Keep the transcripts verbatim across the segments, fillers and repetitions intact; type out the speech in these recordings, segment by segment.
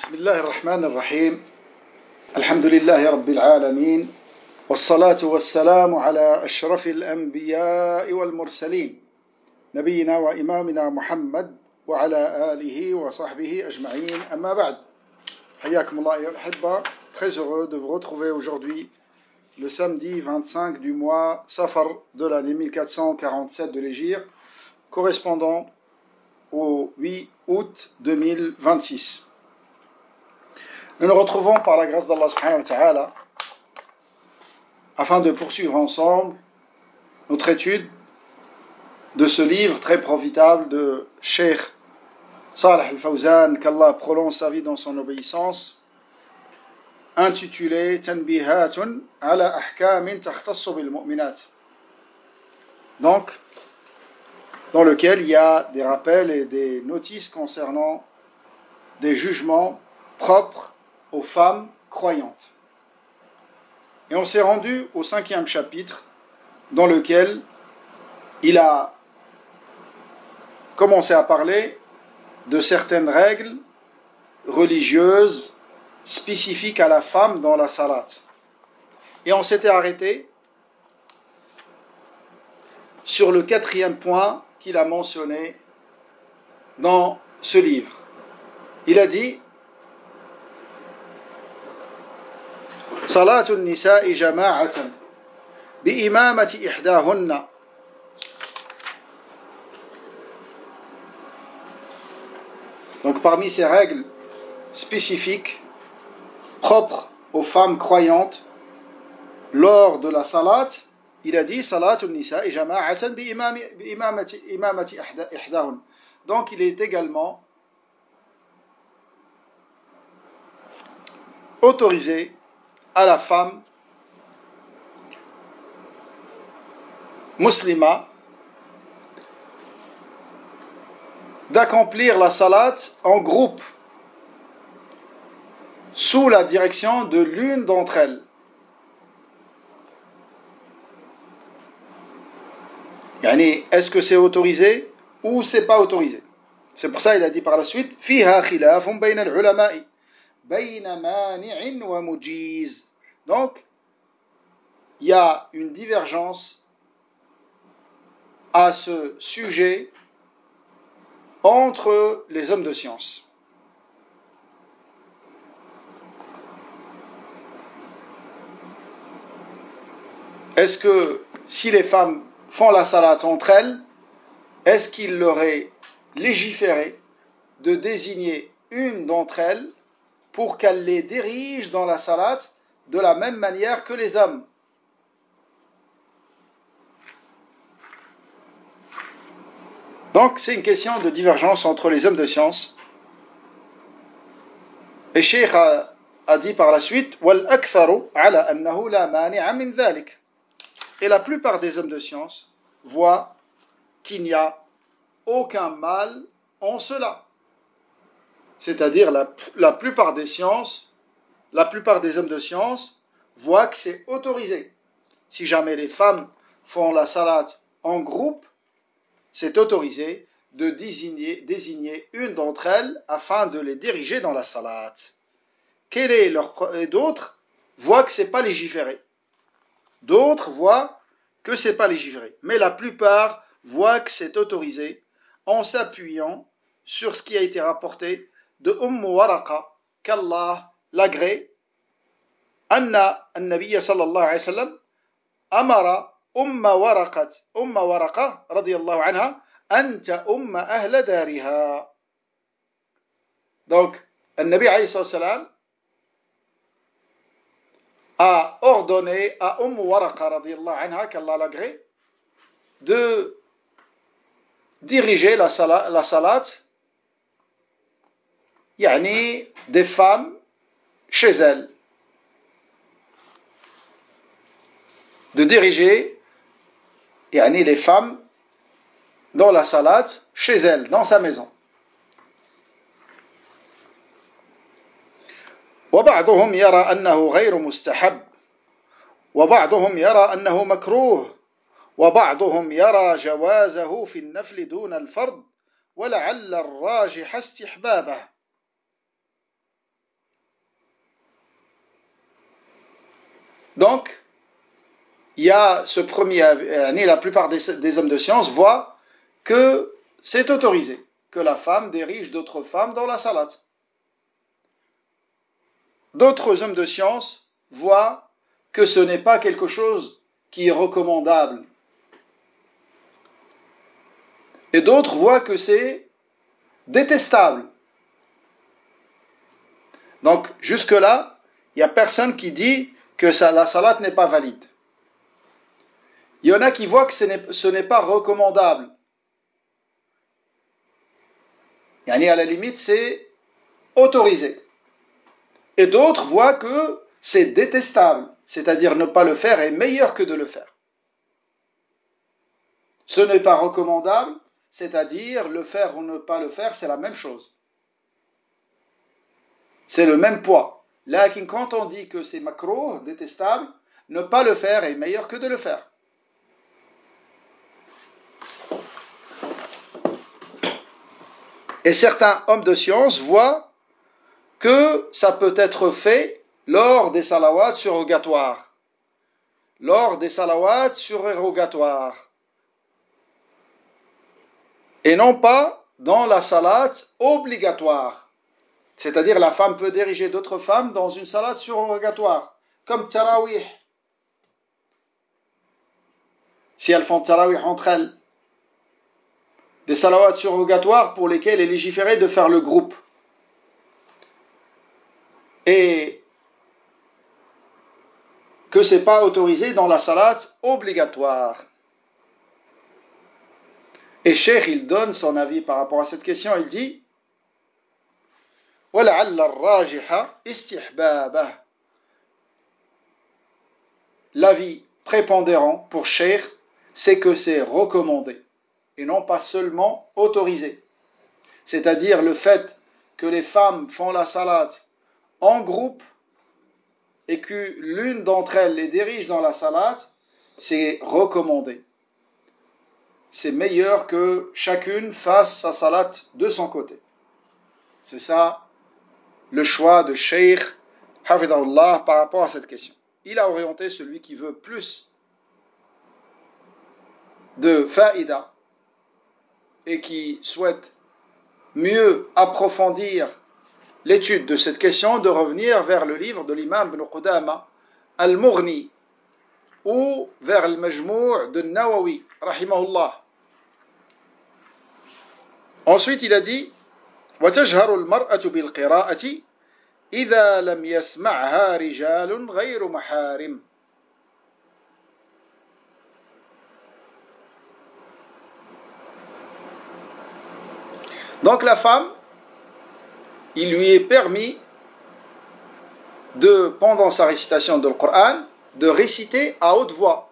بسم الله الرحمن الرحيم. الحمد لله رب العالمين، والصلاة والسلام على أشرف الأنبياء والمرسلين، نبينا وإمامنا محمد وعلى آله وصحبه أجمعين. أما بعد، حياكم الله أيها الأحبة. Très heureux de vous retrouver aujourd'hui, le samedi vingt-cinq du mois Safar de l'année mille quatre cent quarante-sept de l'Hégire, correspondant au huit août deux mille vingt-six. Nous nous retrouvons par la grâce d'Allah subhanahu wa ta'ala afin de poursuivre ensemble notre étude de ce livre très profitable de Cheikh Salih al-Fawzan, qu'Allah prolonge sa vie dans son obéissance, intitulé Tanbihatun ala ahkamin takhtassu bil mu'minat, donc dans lequel il y a des rappels et des notices concernant des jugements propres aux femmes croyantes. Et on s'est rendu au cinquième chapitre, dans lequel il a commencé à parler de certaines règles religieuses spécifiques à la femme dans la salat. Et on s'était arrêté sur le quatrième point qu'il a mentionné dans ce livre. Il a dit صلاة النساء جماعة بإمامة إحداهن. Donc parmi ces règles spécifiques propres aux femmes croyantes lors de la salat, il a dit صلاة النساء جماعة بإمامة إمامة إحداهن. Donc il est également autorisé à la femme musulmane d'accomplir la salat en groupe sous la direction de l'une d'entre elles. Yani, est-ce que c'est autorisé ou c'est pas autorisé? C'est pour ça qu'il a dit par la suite فيها خلاف بين العلماء بين مانع ومجيز. Donc, il y a une divergence à ce sujet entre les hommes de science. Est-ce que si les femmes font la salat entre elles, est-ce qu'il leur est légiféré de désigner une d'entre elles pour qu'elle les dirige dans la salat de la même manière que les hommes? Donc c'est une question de divergence entre les hommes de science. Et Cheikh a, a dit par la suite وَالْأَكْثَرُ عَلَى أَنَّهُ لَا مَانِعَ مِنْ ذَلِكَ. Et la plupart des hommes de science voient qu'il n'y a aucun mal en cela. C'est-à-dire la, la plupart des sciences, la plupart des hommes de science voient que c'est autorisé. Si jamais les femmes font la salat en groupe, c'est autorisé de désigner, désigner une d'entre elles afin de les diriger dans la salat. Quel est leur, et d'autres voient que c'est pas légiféré. D'autres voient que c'est pas légiféré. Mais la plupart voient que c'est autorisé en s'appuyant sur ce qui a été rapporté de Umm Waraqa, qu'Allah l'agrée, Anna an-Nabiyya sallallahu alayhi wa sallam amara Umm Waraqat, Umm Waraqa radiyallahu anha, anta Umm ahla dariha. Donc, an-Nabi alayhi sallam a ordonné à Umm Waraqa radiyallahu anha, qu'Allah l'agrée, de diriger la salat, la salat yani des femmes chez elles, de diriger yani les femmes dans la salat chez elles, dans sa maison. وبعضهم يرى أنه غير مستحب وبعضهم يرى أنه مكروه وبعضهم يرى جوازه في النفل دون الفرض ولعل الراجح استحبابه. Donc, il y a ce premier année, la plupart des, des hommes de science voient que c'est autorisé, que la femme dirige d'autres femmes dans la salat. D'autres hommes de science voient que ce n'est pas quelque chose qui est recommandable. Et d'autres voient que c'est détestable. Donc, jusque-là, il n'y a personne qui dit que ça, la salat n'est pas valide. Il y en a qui voient que ce n'est, ce n'est pas recommandable. Yani à la limite, c'est autorisé. Et d'autres voient que c'est détestable, c'est-à-dire ne pas le faire est meilleur que de le faire. Ce n'est pas recommandable, c'est-à-dire le faire ou ne pas le faire, c'est la même chose. C'est le même poids. Là, quand on dit que c'est makrouh, détestable, ne pas le faire est meilleur que de le faire. Et certains hommes de science voient que ça peut être fait lors des salawats surrogatoires. Lors des salawats surrogatoires. Et non pas dans la salat obligatoire. C'est-à-dire la femme peut diriger d'autres femmes dans une salat surrogatoire, comme tarawih. Si elles font tarawih entre elles. Des salawats surrogatoires pour lesquels il est légiféré de faire le groupe. Et que ce n'est pas autorisé dans la salat obligatoire. Et Cheikh, il donne son avis par rapport à cette question, il dit وَلَعَلَّ الرَّاجِحَ إِسْتِحْبَابَهُ. L'avis prépondérant pour Cheikh, c'est que c'est recommandé et non pas seulement autorisé. C'est-à-dire le fait que les femmes font la salat en groupe et que l'une d'entre elles les dirige dans la salat, c'est recommandé. C'est meilleur que chacune fasse sa salat de son côté. C'est ça le choix de Cheikh Hafidahullah par rapport à cette question. Il a orienté celui qui veut plus de faïda et qui souhaite mieux approfondir l'étude de cette question, de revenir vers le livre de l'imam Ibn Qudama Al-Mughni ou vers le Majmou' de Nawawi rahimahullah. Ensuite il a dit وتجهر المرأة بالقراءة إذا لم يسمعها رجال غير محارم. Donc la femme, il lui est permis de, pendant sa récitation de Coran, de réciter à haute voix.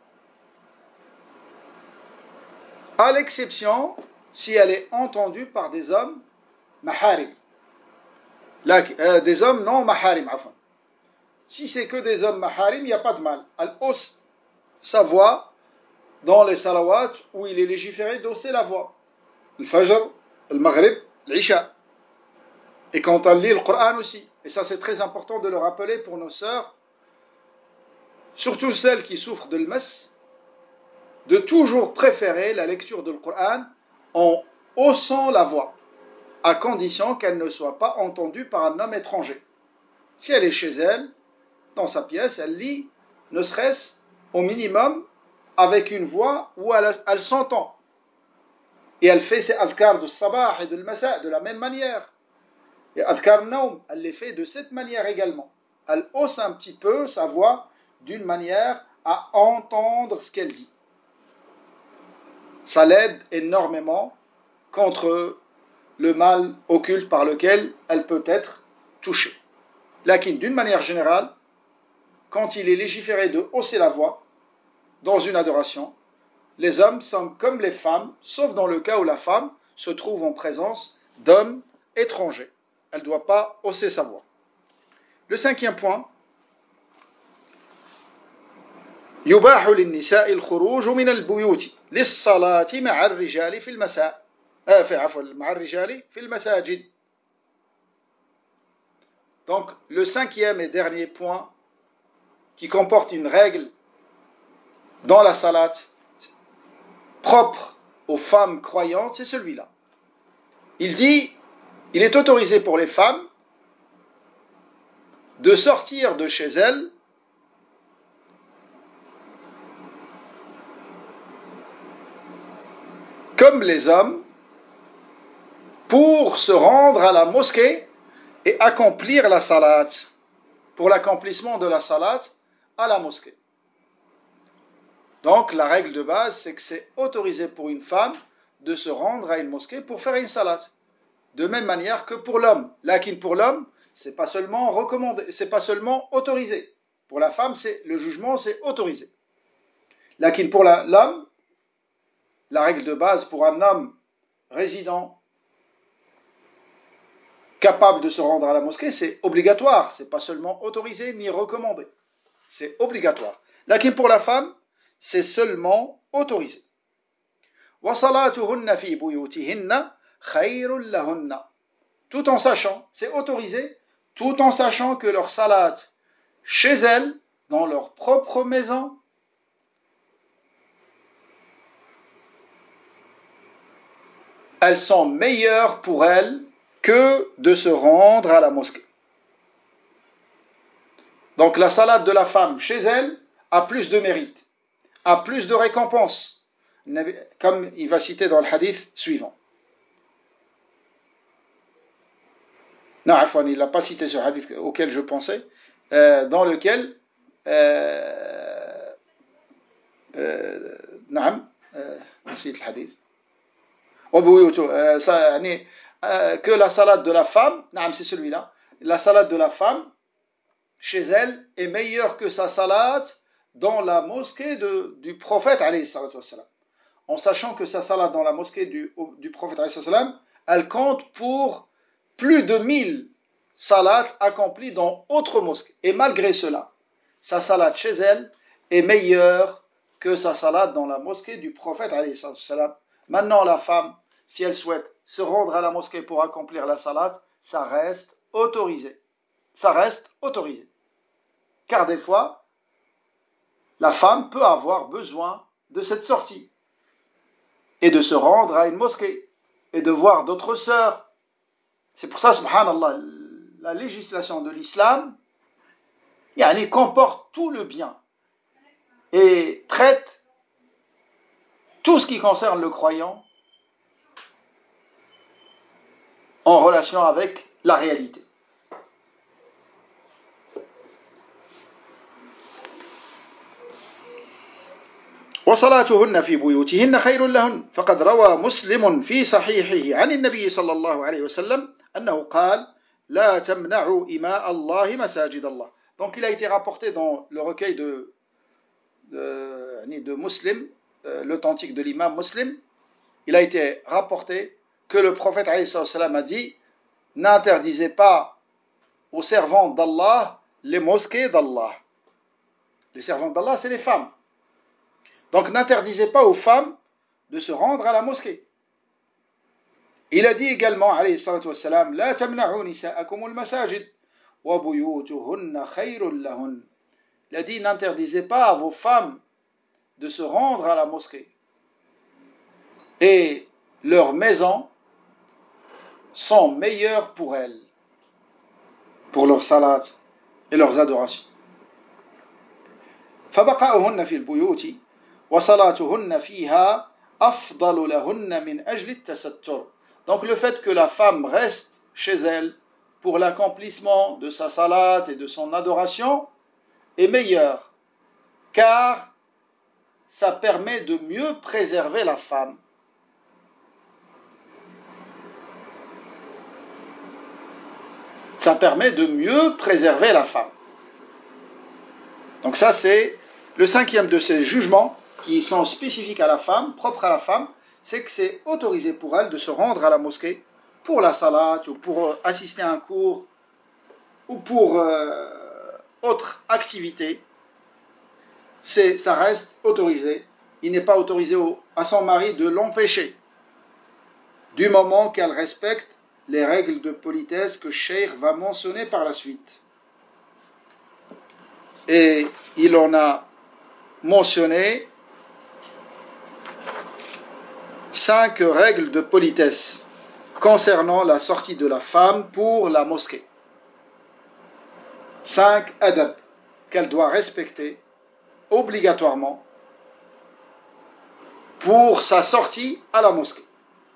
À l'exception si elle est entendue par des hommes maharim. Là, euh, des hommes non maharim, enfin. Si c'est que des hommes maharim, il n'y a pas de mal. Elle hausse sa voix dans les salawats où il est légiféré d'hausser la voix. Le fajr, le maghrib, l'isha. Et quand elle lit le Coran aussi. Et ça c'est très important de le rappeler pour nos sœurs, surtout celles qui souffrent de l'mas, de toujours préférer la lecture du Coran en haussant la voix, à condition qu'elle ne soit pas entendue par un homme étranger. Si elle est chez elle, dans sa pièce, elle lit, ne serait-ce au minimum, avec une voix où elle, elle s'entend. Et elle fait ses adhkar de sabah et de l'masa de la même manière. Et adhkar naum, elle les fait de cette manière également. Elle hausse un petit peu sa voix d'une manière à entendre ce qu'elle dit. Ça l'aide énormément contre le mal occulte par lequel elle peut être touchée. Lakin, d'une manière générale, quand il est légiféré de hausser la voix dans une adoration, les hommes sont comme les femmes, sauf dans le cas où la femme se trouve en présence d'hommes étrangers. Elle ne doit pas hausser sa voix. Le cinquième point, يباح للنساء الخروج من البيوت للصلاة مع الرجال في المساء آه في عفوا مع الرجال في المساجد. Donc le cinquième et dernier point qui comporte une règle dans la salat propre aux femmes croyantes, c'est celui-là. Il dit, il est autorisé pour les femmes de sortir de chez elles comme les hommes pour se rendre à la mosquée et accomplir la salat, pour l'accomplissement de la salat à la mosquée. Donc la règle de base, c'est que c'est autorisé pour une femme de se rendre à une mosquée pour faire une salat. De même manière que pour l'homme. Lakin pour l'homme, c'est pas seulement recommandé, c'est pas seulement autorisé. Pour la femme, c'est le jugement, c'est autorisé. Lakin pour la, l'homme, la règle de base pour un homme résident capable de se rendre à la mosquée, c'est obligatoire. C'est pas seulement autorisé ni recommandé. C'est obligatoire. Lakin pour la femme, c'est seulement autorisé. وَصَلَاتُهُنَّ فِي بُيُوتِهِنَّ خَيْرٌ لَهُنَّ. Tout en sachant, c'est autorisé, tout en sachant que leur salat chez elles, dans leur propre maison, elles sont meilleures pour elles que de se rendre à la mosquée. Donc la salat de la femme chez elle a plus de mérite, a plus de récompense, comme il va citer dans le hadith suivant. Non, Afwan, il n'a pas cité ce hadith auquel je pensais, euh, dans lequel euh, euh, نعم نسيت الحديث وبيوته يعني que la salade de la femme, نعم c'est celui-là, la salade de la femme chez elle est meilleure que sa salade dans la mosquée de, du prophète alayhi salatu wassalam. En sachant que sa salade dans la mosquée du, du prophète alayhi salatu wassalam, elle compte pour plus de mille salades accomplies dans autre mosquée. Et malgré cela, sa salade chez elle est meilleure que sa salade dans la mosquée du prophète alayhi salam. Maintenant, la femme, si elle souhaite se rendre à la mosquée pour accomplir la salade, ça reste autorisé. Ça reste autorisé. Car des fois, la femme peut avoir besoin de cette sortie et de se rendre à une mosquée et de voir d'autres sœurs. C'est pour ça, subhanallah, la législation de l'islam yani, comporte tout le bien et traite tout ce qui concerne le croyant en relation avec la réalité. وصلاتهن في بيوتهن خير لهن فقد روى مسلم في صحيحه عن النبي صلى الله عليه وسلم أنه قال لا تمنعوا إماء الله مساجد الله. Donc il a été rapporté dans le recueil de de, de Muslim, euh, l'authentique de l'imam Muslim, il a été rapporté que le prophète alayhi salam a dit n'interdisez pas aux servants d'Allah les mosquées d'Allah. Les servants d'Allah, c'est les femmes. Donc n'interdisez pas aux femmes de se rendre à la mosquée. Il a dit également, alayhi salatu wassalam, la tamna'u nisa'akum al-masajid wa buyutuhunna khayrun lahun. Il a dit, n'interdisez pas à vos femmes de se rendre à la mosquée. Et leurs maisons sont meilleures pour elles, pour leurs salats et leurs adorations. فبقاؤهن في البيوت وصلاتهن فيها أفضل لهن من أجل التستر. Donc le fait que la femme reste chez elle pour l'accomplissement de sa salat et de son adoration est meilleur, car ça permet de mieux préserver la femme. Ça permet de mieux préserver la femme. Donc ça c'est le cinquième de ces jugements qui sont spécifiques à la femme, propres à la femme, c'est que c'est autorisé pour elle de se rendre à la mosquée pour la salat ou pour assister à un cours ou pour euh, autre activité. C'est, ça reste autorisé. Il n'est pas autorisé au, à son mari de l'empêcher du moment qu'elle respecte les règles de politesse que Cheikh va mentionner par la suite. Et il en a mentionné cinq règles de politesse concernant la sortie de la femme pour la mosquée. Cinq adab qu'elle doit respecter obligatoirement pour sa sortie à la mosquée.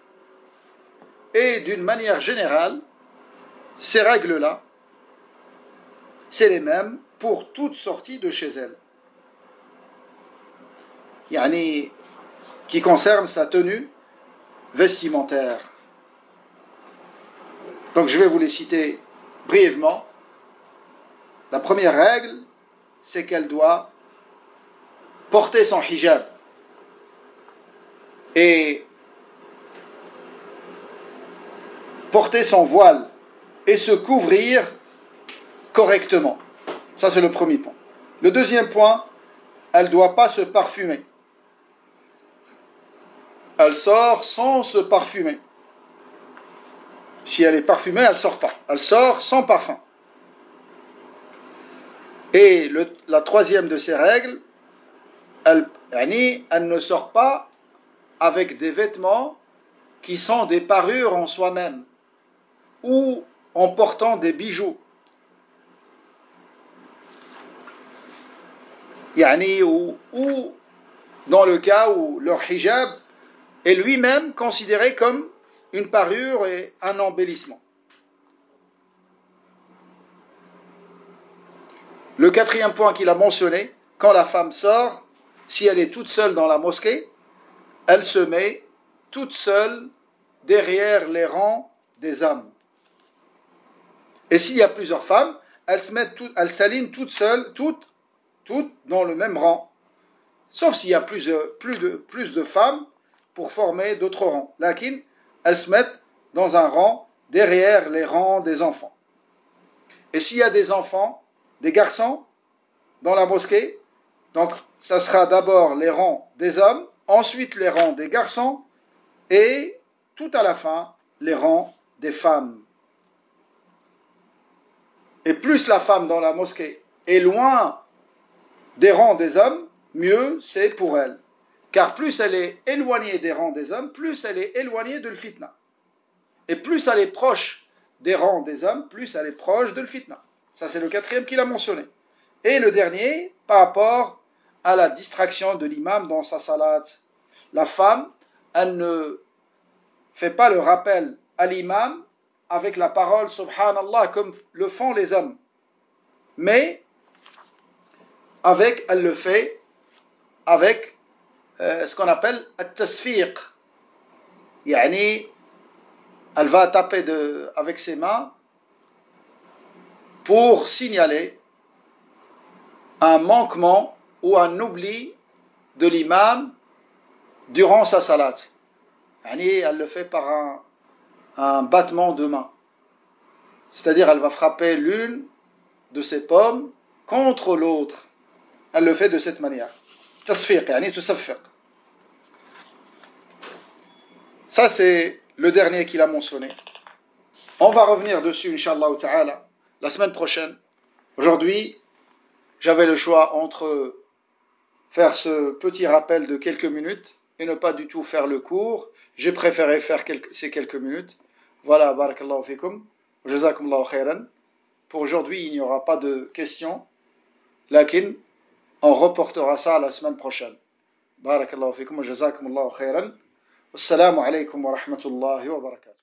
Et d'une manière générale, ces règles-là, c'est les mêmes pour toute sortie de chez elle. Yani, qui concerne sa tenue vestimentaire. Donc je vais vous les citer brièvement. La première règle, c'est qu'elle doit porter son hijab et porter son voile et se couvrir correctement. Ça, c'est le premier point. Le deuxième point, elle ne doit pas se parfumer. Elle sort sans se parfumer. Si elle est parfumée, elle ne sort pas. Elle sort sans parfum. Et le, la troisième de ces règles, elle, elle ne sort pas avec des vêtements qui sont des parures en soi-même ou en portant des bijoux. Yani, ou, ou dans le cas où leur hijab est lui-même considéré comme une parure et un embellissement. Le quatrième point qu'il a mentionné, quand la femme sort, si elle est toute seule dans la mosquée, elle se met toute seule derrière les rangs des hommes. Et s'il y a plusieurs femmes, elles se mettent tout, elles s'alignent toutes seules, toutes, toutes dans le même rang. Sauf s'il y a plus, plus, de, plus de femmes pour former d'autres rangs. Lakin, elles se mettent dans un rang derrière les rangs des enfants. Et s'il y a des enfants, des garçons dans la mosquée, donc ça sera d'abord les rangs des hommes, ensuite les rangs des garçons et tout à la fin les rangs des femmes. Et plus la femme dans la mosquée est loin des rangs des hommes, mieux c'est pour elle. Car plus elle est éloignée des rangs des hommes, plus elle est éloignée de l'fitna. Et plus elle est proche des rangs des hommes, plus elle est proche de l'fitna. Ça c'est le quatrième qu'il a mentionné. Et le dernier, par rapport à la distraction de l'imam dans sa salat. La femme, elle ne fait pas le rappel à l'imam avec la parole Subhanallah comme le font les hommes. Mais avec, elle le fait avec euh, ce qu'on appelle at-tasfiq. Yani, elle va taper de, avec ses mains pour signaler un manquement ou un oubli de l'imam durant sa salat. Yani, elle le fait par un, un battement de main. C'est-à-dire, elle va frapper l'une de ses paumes contre l'autre. Elle le fait de cette manière. Tasfiq, yani tusaffiq. Ça, c'est le dernier qu'il a mentionné. On va revenir dessus, Inch'Allah ta'ala, la semaine prochaine. Aujourd'hui, j'avais le choix entre faire ce petit rappel de quelques minutes et ne pas du tout faire le cours. J'ai préféré faire quelques, ces quelques minutes. Voilà, barakallahu fikum. Jazakumullahu khairan. Pour aujourd'hui, il n'y aura pas de questions. Lakin, on reportera ça la semaine prochaine. Barakallahu fikum. Jazakumullahu khairan. Assalamu alaikum wa rahmatullahi wa barakatuh.